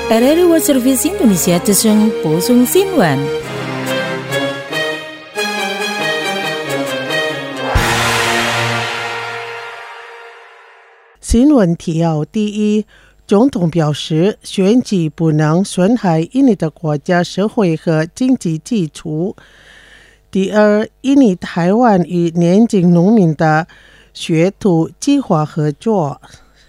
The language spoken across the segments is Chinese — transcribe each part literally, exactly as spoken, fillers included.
R R I World Service Indonesia之声播送新闻。 新闻提要：第一，总统表示，选举不能损害印尼的国家社会和经济基础。第二，印尼台湾与年轻农民的学徒计划合作。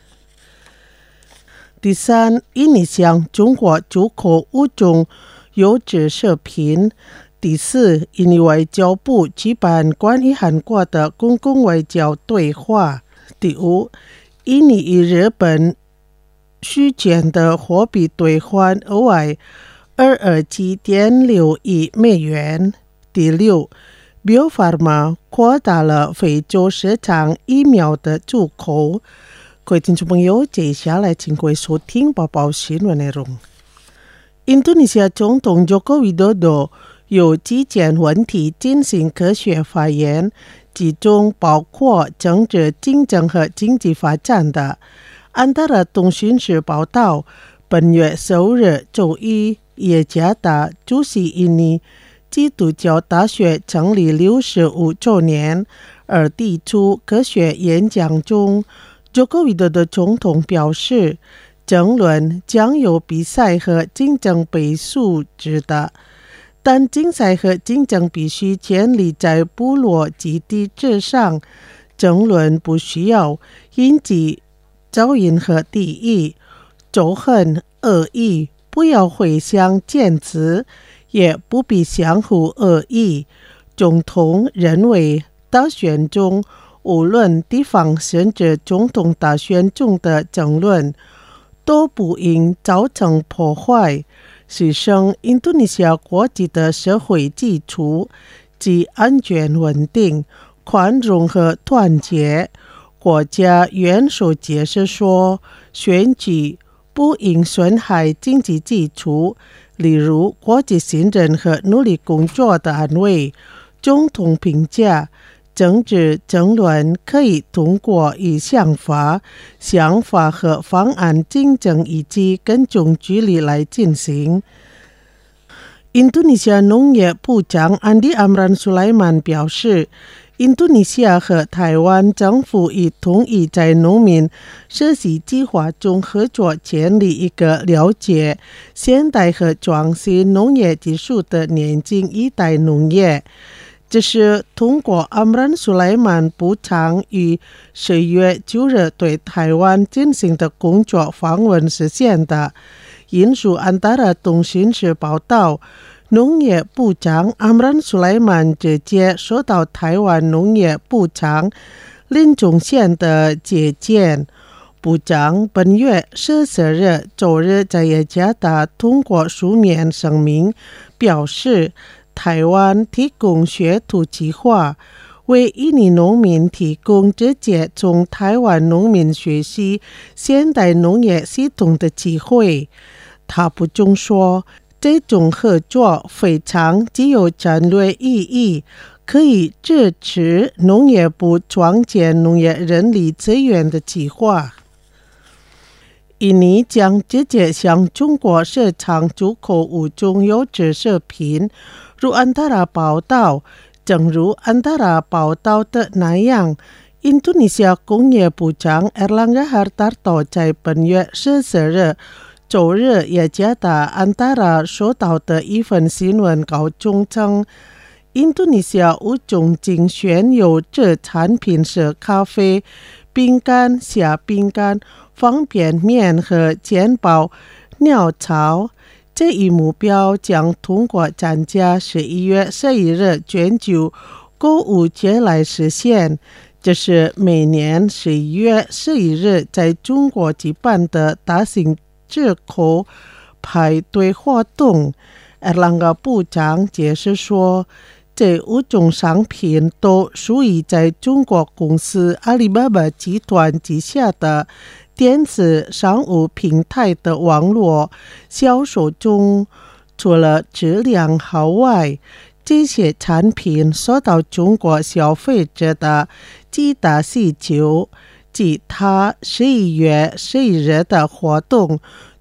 第三，印尼向中国出口五种优质食品。第四，印尼外交部举办关于韩国的公共外交对话。第五，印尼与日本续签的货币兑换额外二十二点六亿美元。第六， Bio-Farma 扩大了非洲市场疫苗的出口。各位听众朋友，接下来请各位收听报报新闻内容。印度尼西亚总统 Joko Widodo 有几件问题进行科学发言，其中包括政治竞争和经济发展的。安达拉通讯社报道，本月首日周一，耶加达出席印尼基督教大学成立六十五周年，而提出科学演讲中Joko Widodo总统表示，争论将由比赛和竞争被素质的，但竞赛和竞争必须建立在部落基地之上，争论不需要引起噪音和敌意、仇恨、恶意，不要互相谴责，也不必相互恶意。总统认为，大选中无论地方甚至总统大选中的争论，都不应造成破坏，牺牲印度尼西亚国际的社会基础及安全稳定、宽容和团结。国家元首解释说，选举不应损害经济基础，例如国际信任和努力工作的安慰。总统评价，政治争论可以通过以想法、想法和方案竞争以及跟踪距离来进行。印度尼西亚农业部长安迪阿姆兰苏莱曼表示，印度尼西亚和台湾政府已同意在农民设计计划中合作，建立一个了解现代和创新农业技术的年轻一代农业。这是通过阿姆兰苏莱曼部长于十月九日对台湾进行的工作访问实现的。引述安达拉通讯社报道，农业部长阿姆兰苏莱曼直接收到台湾农业部长林宗宪的接见。部长本月十四日周日在耶加达通过书面声明表示，台湾提供学徒计划，为印尼农民提供直接从台湾农民学习现代农业系统的机会。他补充说，这种合作非常具有战略意义，可以支持农业部创建农业人力资源的计划。印尼将直接向中国市场出口五种优质食品。如安达拉报道，正如安达拉报道的那样，印度尼西亚工业部长 Erlangga Hartarto 在本月十四日周日耶加达安达拉收到的一份新闻稿中称，印度尼西亚五种精选优质产品是咖啡、饼干、虾饼干、方便面和煎包、鸟巢。这一目标将通过参加十一月十一日全球购物节来实现。这是每年十一月十一日在中国举办的大型自口排队活动。Erlangga部长解释说，这五种商品都属于在中国公司阿里巴巴集团旗下的电子商务平台的网络销售中。除了质量好外，这些产品受到中国消费者的极大需求。即他十一月十一日的活动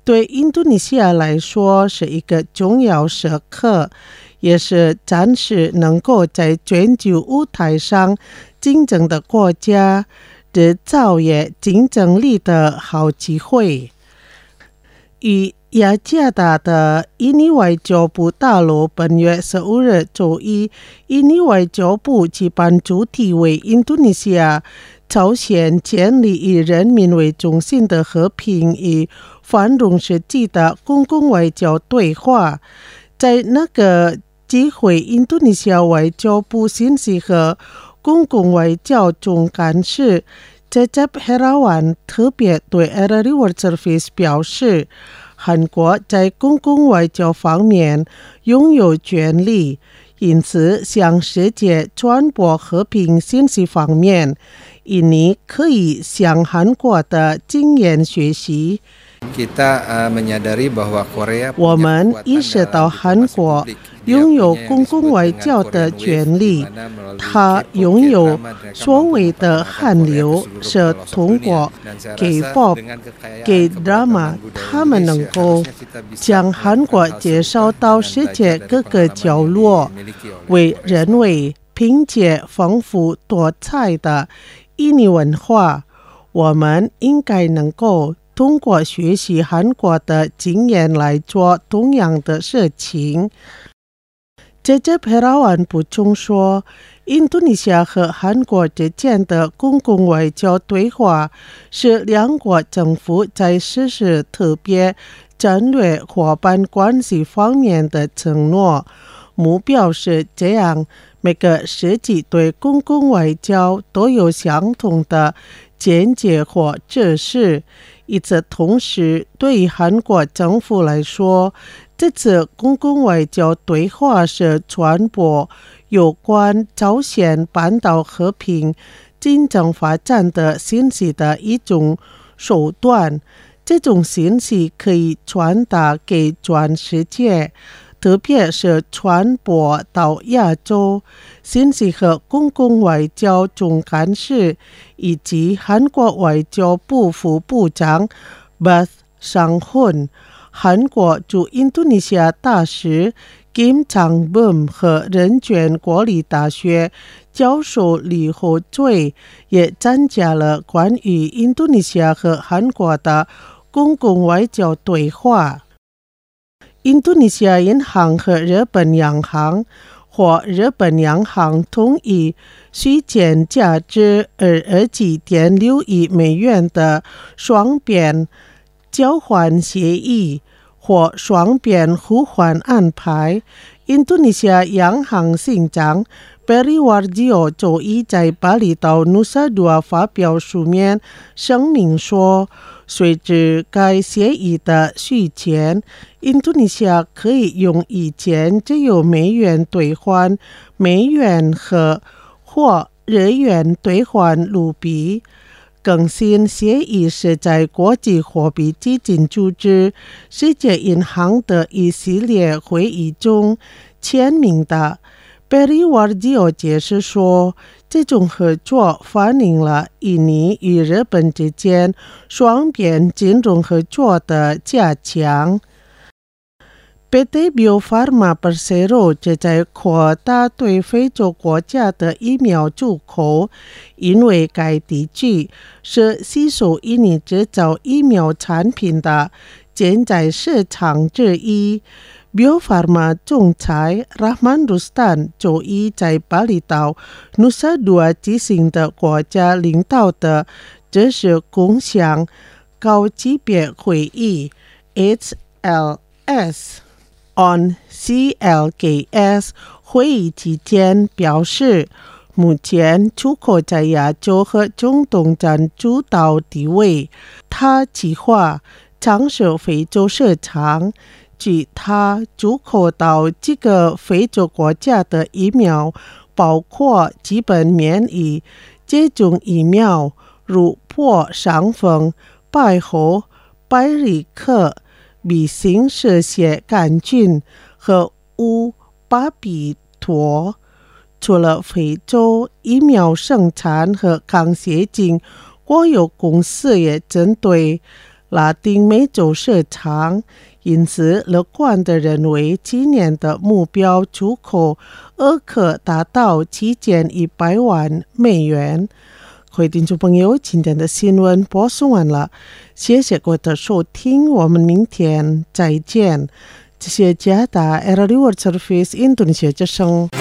对印度尼西亚来说是一个重要时刻，也是展示能够在全球舞台上竞争的国家的造业竞争力的好机会。与雅加达的印尼外交部大楼本月十五日周一，印尼外交部举办主题为印度尼西亚朝鲜建立以人民为中心的和平与繁荣实际的公共外交对话。在那个机会，印度尼西亚外交部信息和公共外交总干事Cecep Herawan特别对 R R I World Service 表示，韩国在公共外交方面拥有权利，因此向世界传播和平信息方面，印尼可以向韩国的经验学习。我们意识到韩国拥有公共外交的权利，它拥有所谓的韩流，是通过给 Pop、给 Drama， 他们能够将韩国介绍到世界各个角落，为人为拼接丰富多彩的印尼文化。我们应该能够通过学习韩国的经验来做同样的事情。Cecep Herawan补充说，印度尼西亚和韩国之间的公共外交对话是两国政府在实施特别战略伙伴关系方面的承诺，目标是这样每个世纪对公共外交都有相同的见解或知识。与此同时，对于韩国政府来说，这次公共外交对话是传播有关朝鲜半岛和平竞争发展的信息的一种手段。这种信息可以传达给全世界，特别是传播到亚洲。信息和公共外交总干事以及韩国外交部副部长 Beth Sang-hun、韩国驻印度尼西亚大使 Kim Chang-bum 和人权国立大学教授李厚最也参加了关于印度尼西亚和韩国的公共外交对话。印度尼西亚银行和日本央行或日本央行同意续签价值二十二点六亿美元的双边交换协议或双边互换安排。印度尼西亚央行行长 Peri Warjio 周一在巴厘岛 Nusa Dua 发表书面声明说，随着该协议的续签，印度尼西亚可以用以前只有美元兑换美元和或日元兑换卢比。更新协议是在国际货币基金组织、世界银行的一系列会议中签名的。Peri Warjio 解释说，这种合作反映了印尼与日本之间双边金融合作的加强。P T Bio Farma Persero 正在扩大对非洲国家的疫苗出口，因为该地区是吸收印尼制造疫苗产品的潜在市场之一。Bio Farma 总裁 Rahman Rustan 周一在巴厘岛 Nusa Dua 举行的国家领导的知识共享高级别会议 H L S on C L K S 会议期间表示，目前出口在亚洲和中东占主导地位。他计划尝试非洲市场，据他出口到几个非洲国家的疫苗包括基本免疫接种疫苗，如破伤风、百合、百日咳、B型嗜血杆菌和乌巴比妥。除了非洲，疫苗生产和抗血菌国有公司也针对拉丁美洲市场，因此乐观地认为今年的目标出口额可达到七千一百万美元。各位听众朋友，今天的新闻播送完了，谢谢各位的收听，我们明天再见。这些加达 R L World Service Indonesia 之声。